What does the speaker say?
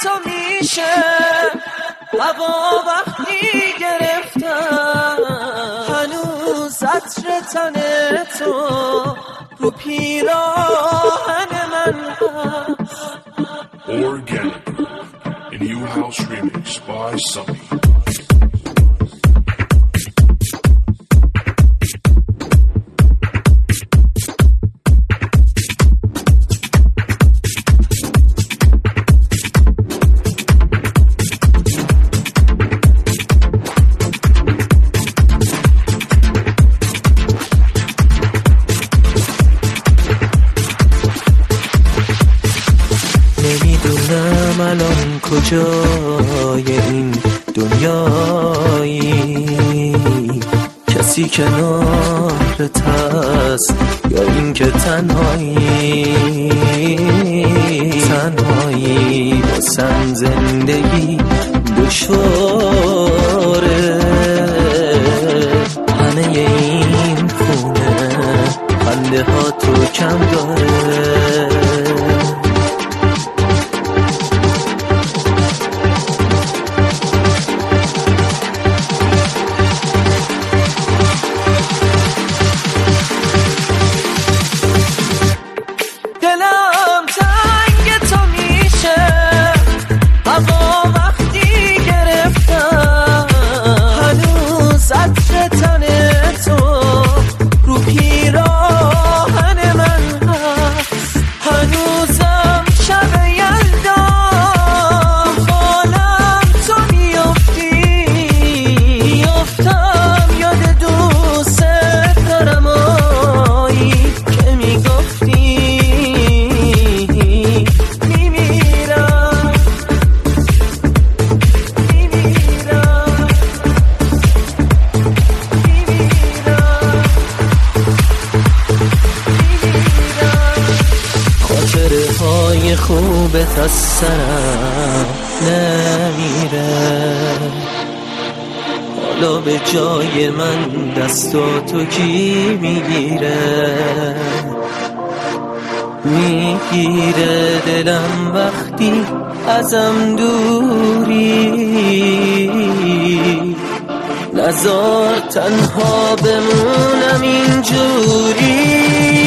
تو میشه هوا وقتی گرفتم، هنوز عطر تن تو رو پیراهن من هست. Organic, a new house remix by Sunny. نمیدونم الان کجای این دنیایی، کسی کنارت هست یا این که تنهایی واسم زندگی دشواره. همه این خونه خنده ها تو کم داره. دلم تنگ تو میشه هوا وقتی گرفتم، هنوز عطر تن تو رو پیراهن من هست. هنوزم شب یلدا بالم تو میافتم یاد دوست دارم آیی که میگفتی خاطره های خوبت از سرم نمیره. حالا به جای من دستاتو کی میگیره دلم وقتی ازم دوری. نذار تنها بمونم اینجوری.